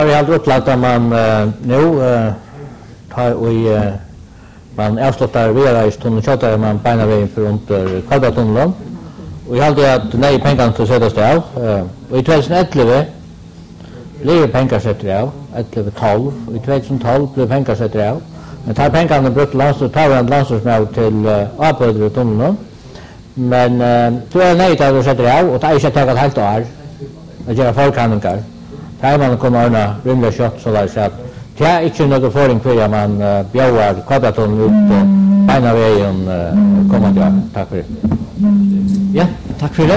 Vi har upplagt att man nu tar och man avslutar Viareistunneln tjatar man beina vägen för under Kvalbatunneln. Och jag hade att nej pengarna till sättas det av. Och i 2011 blev pengar sätter av. 11-12. Och i 2012 blev pengar sätter av. Men tar pengarna brukt landstingsmäl till avböjder i tunneln. Men så är nej att vi sätter av och det är inte tagit helt år att göra förkanningar. Här man kommer ordna rimliga kött så där så att det är inte någon föring för att man bjöar Kvalbatunneln ut på beina vägen kommande år. Tack för det. Ja, tack för det.